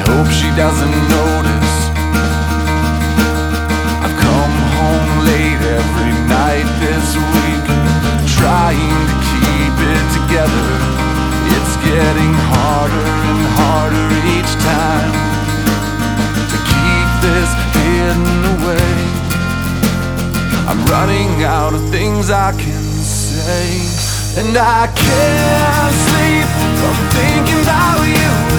hope she doesn't notice. I've come home late every night this week, trying to keep it together. It's getting harder and harder each time to keep this hidden away. I'm running out of things I can say, and I can't sleep from thinking about you.